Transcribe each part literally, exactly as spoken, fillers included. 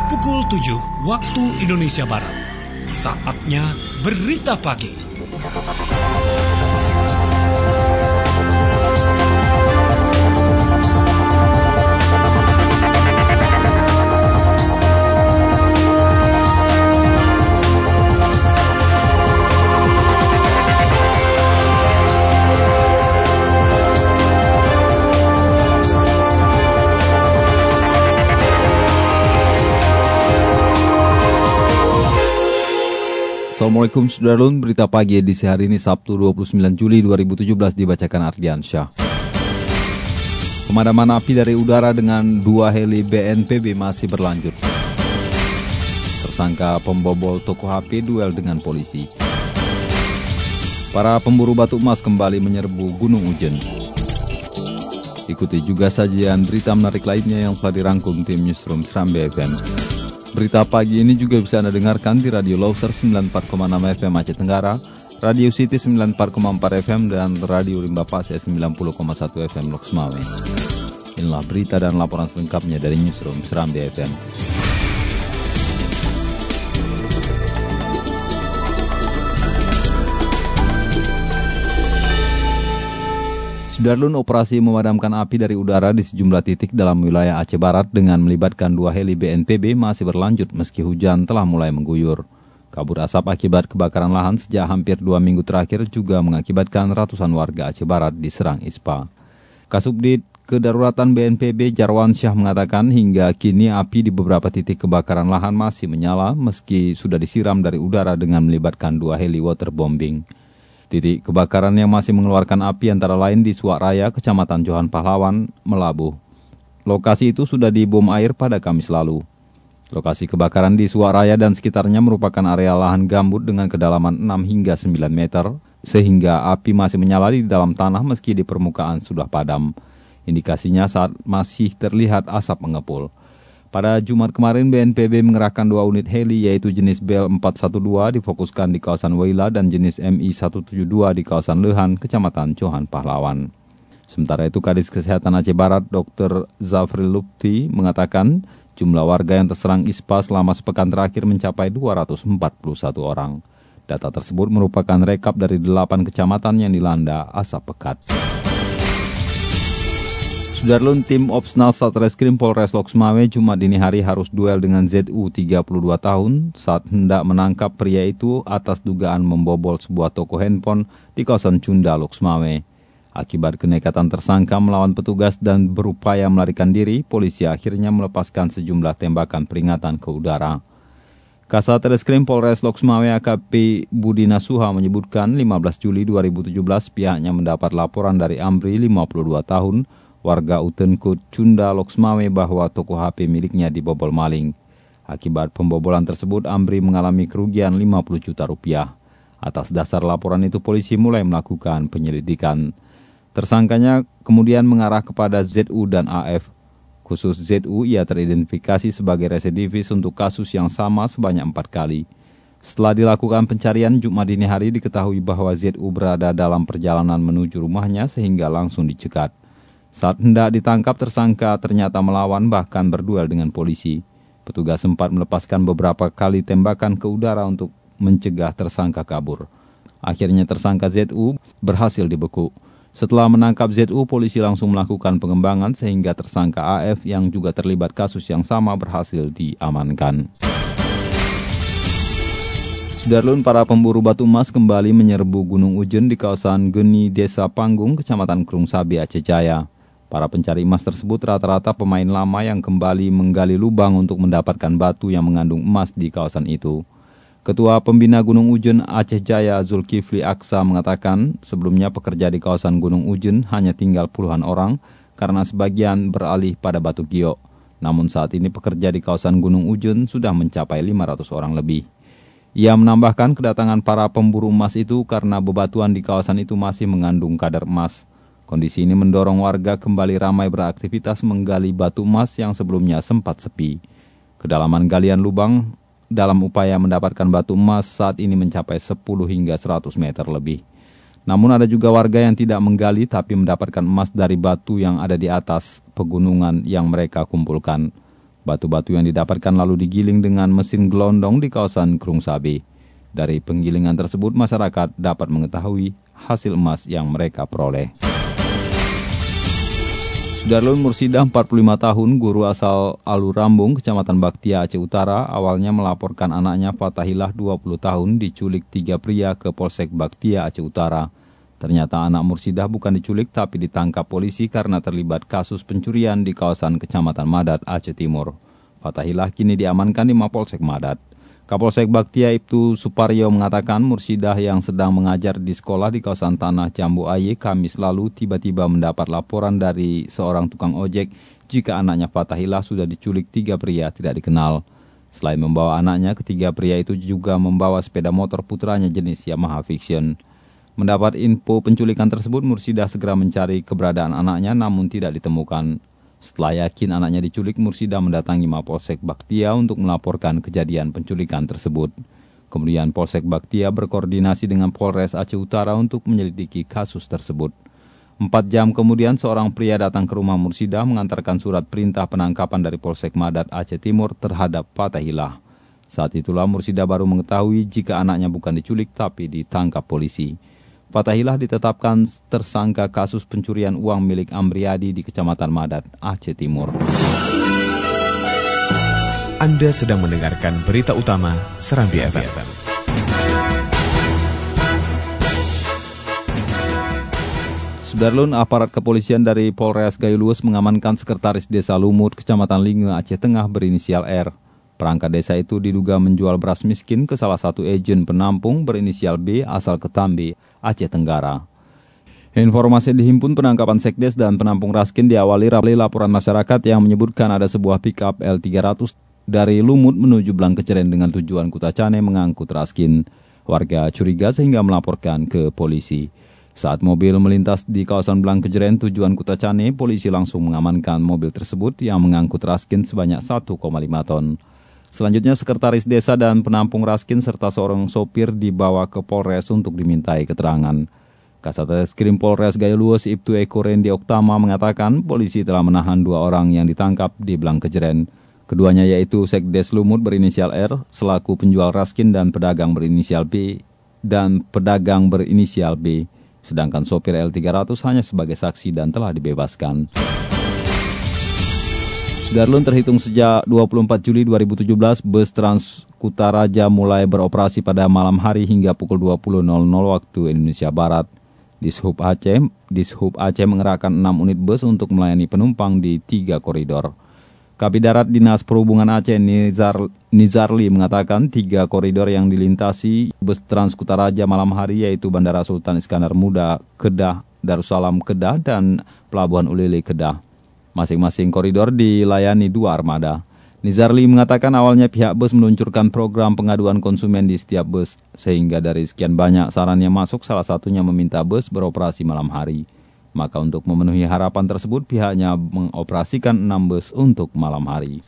pukul tujuh waktu Indonesia Barat. Saatnya Berita Pagi. Assalamualaikum Sudarlun, berita pagi edisi hari ini Sabtu dua puluh sembilan Juli dua ribu tujuh belas dibacakan Ardian Syah. Pemadaman api dari udara dengan dua heli B N P B masih berlanjut. Tersangka pembobol toko H P duel dengan polisi. Para pemburu batu emas kembali menyerbu Gunung Ujen. Ikuti juga sajian berita menarik lainnya yang telah dirangkum tim Newsroom Serambi F M. Berita pagi ini juga bisa Anda dengarkan di Radio Loser sembilan puluh empat koma enam F M Aceh Tenggara, Radio City sembilan puluh empat koma empat F M, dan Radio Rimba Pase sembilan puluh koma satu F M Loks Mawai. Inilah berita dan laporan selengkapnya dari Newsroom Serambi F M. Sudarlun, operasi memadamkan api dari udara di sejumlah titik dalam wilayah Aceh Barat dengan melibatkan dua heli B N P B masih berlanjut meski hujan telah mulai mengguyur. Kabut asap akibat kebakaran lahan sejak hampir dua minggu terakhir juga mengakibatkan ratusan warga Aceh Barat diserang ispa. Kasubdit Kedaruratan B N P B Jarwan Syah mengatakan hingga kini api di beberapa titik kebakaran lahan masih menyala meski sudah disiram dari udara dengan melibatkan dua heli waterbombing. Titik kebakaran yang masih mengeluarkan api antara lain di Suak Raya, Kecamatan Johan Pahlawan, Melabuh. Lokasi itu sudah dibom air pada Kamis lalu. Lokasi kebakaran di Suak Raya dan sekitarnya merupakan area lahan gambut dengan kedalaman enam hingga sembilan meter, sehingga api masih menyala di dalam tanah meski di permukaan sudah padam. Indikasinya saat masih terlihat asap mengepul. Pada Jumat kemarin, B N P B mengerahkan dua unit heli yaitu jenis Bell empat satu dua difokuskan di kawasan Waila dan jenis M I satu tujuh dua di kawasan Lehan, Kecamatan Johan Pahlawan. Sementara itu, Kadis Kesehatan Aceh Barat, Doktor Zafril Lutfi, mengatakan jumlah warga yang terserang ispa selama sepekan terakhir mencapai dua ratus empat puluh satu orang. Data tersebut merupakan rekap dari delapan kecamatan yang dilanda asap pekat. Sudarlun, tim Opsnal Satreskrim Polres Loks Mawai Jumat dini hari harus duel dengan Z U tiga puluh dua tahun saat hendak menangkap pria itu atas dugaan membobol sebuah toko handphone di kawasan Cunda, Loks Mawai. Akibat kenekatan tersangka melawan petugas dan berupaya melarikan diri, polisi akhirnya melepaskan sejumlah tembakan peringatan ke udara. Kasat Reskrim Polres Loks Mawai A K P Budi Nasuha menyebutkan lima belas Juli dua ribu tujuh belas pihaknya mendapat laporan dari Amri lima puluh dua tahun, warga Utenkut Cunda, Loks Mawai bahwa toko H P miliknya dibobol maling. Akibat pembobolan tersebut, Amri mengalami kerugian lima puluh juta rupiah. Atas dasar laporan itu, polisi mulai melakukan penyelidikan. Tersangkanya kemudian mengarah kepada Z U dan A F. Khusus Z U, ia teridentifikasi sebagai residivis untuk kasus yang sama sebanyak empat kali. Setelah dilakukan pencarian Jumat dini hari, diketahui bahwa Z U berada dalam perjalanan menuju rumahnya sehingga langsung dicegat. Saat hendak ditangkap, tersangka ternyata melawan bahkan berduel dengan polisi. Petugas sempat melepaskan beberapa kali tembakan ke udara untuk mencegah tersangka kabur. Akhirnya tersangka Z U berhasil dibekuk. Setelah menangkap Z U, polisi langsung melakukan pengembangan sehingga tersangka A F yang juga terlibat kasus yang sama berhasil diamankan. Sudarlun, para pemburu batu emas kembali menyerbu Gunung Ujen di kawasan Geni, Desa Panggung, Kecamatan Krung Sabi, Aceh Jaya. Para pencari emas tersebut rata-rata pemain lama yang kembali menggali lubang untuk mendapatkan batu yang mengandung emas di kawasan itu. Ketua Pembina Gunung Ujen Aceh Jaya Zulkifli Aksa mengatakan sebelumnya pekerja di kawasan Gunung Ujen hanya tinggal puluhan orang karena sebagian beralih pada batu giok. Namun saat ini pekerja di kawasan Gunung Ujen sudah mencapai lima ratus orang lebih. Ia menambahkan kedatangan para pemburu emas itu karena bebatuan di kawasan itu masih mengandung kadar emas. Kondisi ini mendorong warga kembali ramai beraktivitas menggali batu emas yang sebelumnya sempat sepi. Kedalaman galian lubang dalam upaya mendapatkan batu emas saat ini mencapai sepuluh hingga seratus meter lebih. Namun ada juga warga yang tidak menggali tapi mendapatkan emas dari batu yang ada di atas pegunungan yang mereka kumpulkan. Batu-batu yang didapatkan lalu digiling dengan mesin gelondong di kawasan Krung Sabe. Dari penggilingan tersebut, masyarakat dapat mengetahui hasil emas yang mereka peroleh. Sudarlun Mursidah, empat puluh lima tahun, guru asal Alurambung, Kecamatan Baktia, Aceh Utara, awalnya melaporkan anaknya Fatahillah, dua puluh tahun, diculik tiga pria ke Polsek Baktia, Aceh Utara. Ternyata anak Mursidah bukan diculik tapi ditangkap polisi karena terlibat kasus pencurian di kawasan Kecamatan Madat, Aceh Timur. Fatahillah kini diamankan di Mapolsek Madat. Kapolsek Baktia Ibtu Suparyo mengatakan Mursidah yang sedang mengajar di sekolah di kawasan Tanah Jambu Aye Kamis lalu tiba-tiba mendapat laporan dari seorang tukang ojek jika anaknya Fatahillah sudah diculik tiga pria tidak dikenal. Selain membawa anaknya, ketiga pria itu juga membawa sepeda motor putranya jenis Yamaha Vision. Mendapat info penculikan tersebut, Mursidah segera mencari keberadaan anaknya namun tidak ditemukan. Setelah yakin anaknya diculik, Mursidah mendatangi Mapolsek Baktia untuk melaporkan kejadian penculikan tersebut. Kemudian Polsek Baktia berkoordinasi dengan Polres Aceh Utara untuk menyelidiki kasus tersebut. Empat jam kemudian seorang pria datang ke rumah Mursidah mengantarkan surat perintah penangkapan dari Polsek Madat Aceh Timur terhadap Fatahillah. Saat itulah Mursidah baru mengetahui jika anaknya bukan diculik tapi ditangkap polisi. Fatahillah ditetapkan tersangka kasus pencurian uang milik Amriadi di Kecamatan Madat, Aceh Timur. Anda sedang mendengarkan berita utama Serambi F M. Sudarlun, aparat kepolisian dari Polres Gayo Luwes mengamankan sekretaris desa Lumut, Kecamatan Linge, Aceh Tengah berinisial R. Perangkat desa itu diduga menjual beras miskin ke salah satu agen penampung berinisial B asal Ketambe, Aceh Tenggara. Informasi dihimpun penangkapan Sekdes dan penampung Raskin diawali dari laporan masyarakat yang menyebutkan ada sebuah pick-up L tiga ratus dari Lumut menuju Blangkeceren dengan tujuan Kutacane mengangkut Raskin. Warga curiga sehingga melaporkan ke polisi. Saat mobil melintas di kawasan Blangkeceren tujuan Kutacane, polisi langsung mengamankan mobil tersebut yang mengangkut Raskin sebanyak satu koma lima ton. Selanjutnya, sekretaris desa dan penampung Raskin serta seorang sopir dibawa ke Polres untuk dimintai keterangan. Kasat Reskrim Polres Gayo Luwes Ibtu Eko Rendi Oktama mengatakan polisi telah menahan dua orang yang ditangkap di Blangkeceren. Keduanya yaitu Sekdes Lumut berinisial R selaku penjual Raskin dan pedagang berinisial B dan pedagang berinisial B. Sedangkan sopir L tiga ratus hanya sebagai saksi dan telah dibebaskan. Sudarlun, terhitung sejak dua puluh empat Juli dua ribu tujuh belas, bus Trans Kutaraja mulai beroperasi pada malam hari hingga pukul dua puluh waktu Indonesia Barat. Dishub Aceh, Dishub Aceh mengerahkan enam unit bus untuk melayani penumpang di tiga koridor. Kabidarat Dinas Perhubungan Aceh Nizar, Nizarli mengatakan tiga koridor yang dilintasi bus Trans Kutaraja malam hari yaitu Bandara Sultan Iskandar Muda, Kedah, Darussalam Kedah, dan Pelabuhan Ulele Kedah. Masing-masing koridor dilayani dua armada. Nizarli mengatakan awalnya pihak bus meluncurkan program pengaduan konsumen di setiap bus, sehingga dari sekian banyak saran yang masuk, salah satunya meminta bus beroperasi malam hari. Maka untuk memenuhi harapan tersebut, pihaknya mengoperasikan enam bus untuk malam hari.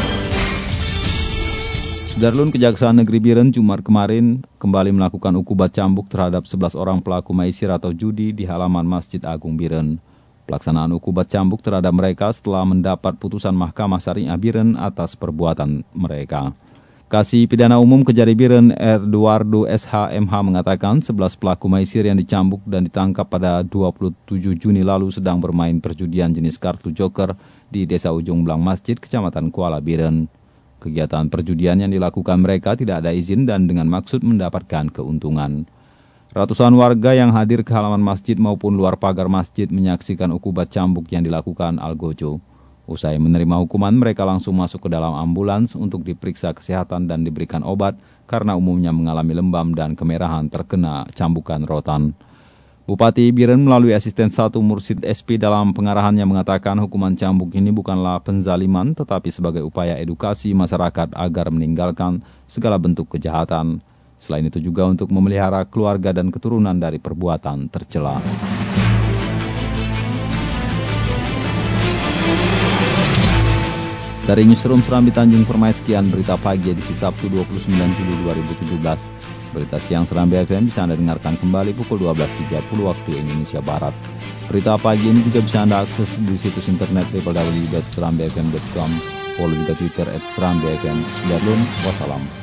Sudarlun, Kejaksaan Negeri Biren Jumat kemarin kembali melakukan ukubat cambuk terhadap sebelas orang pelaku maisir atau judi di halaman Masjid Agung Biren. Pelaksanaan ukubat cambuk terhadap mereka setelah mendapat putusan Mahkamah Syariah Biren atas perbuatan mereka. Kasih Pidana Umum Kejari Biren Eduardo S H M H mengatakan sebelas pelaku maisir yang dicambuk dan ditangkap pada dua puluh tujuh Juni lalu sedang bermain perjudian jenis kartu joker di Desa Ujung Blang Masjid, Kecamatan Kuala Biren. Kegiatan perjudian yang dilakukan mereka tidak ada izin dan dengan maksud mendapatkan keuntungan. Ratusan warga yang hadir ke halaman masjid maupun luar pagar masjid menyaksikan ukubat cambuk yang dilakukan Algojo. Usai menerima hukuman, mereka langsung masuk ke dalam ambulans untuk diperiksa kesehatan dan diberikan obat karena umumnya mengalami lembam dan kemerahan terkena cambukan rotan. Bupati Biren melalui asisten satu Mursid S P dalam pengarahannya mengatakan hukuman cambuk ini bukanlah penzaliman tetapi sebagai upaya edukasi masyarakat agar meninggalkan segala bentuk kejahatan. Selain itu juga untuk memelihara keluarga dan keturunan dari perbuatan tercela. Dari Newsroom Serambi Tanjung Permai, sekian berita pagi edisi Sabtu dua puluh sembilan Juli dua ribu tujuh belas. Berita siang Serambi F M bisa Anda dengarkan kembali pukul dua belas tiga puluh waktu Indonesia Barat. Berita pagi ini juga bisa Anda akses di situs internet w w w titik serambi f m titik com. Follow juga Twitter at seram B F M. Darulun, wassalam.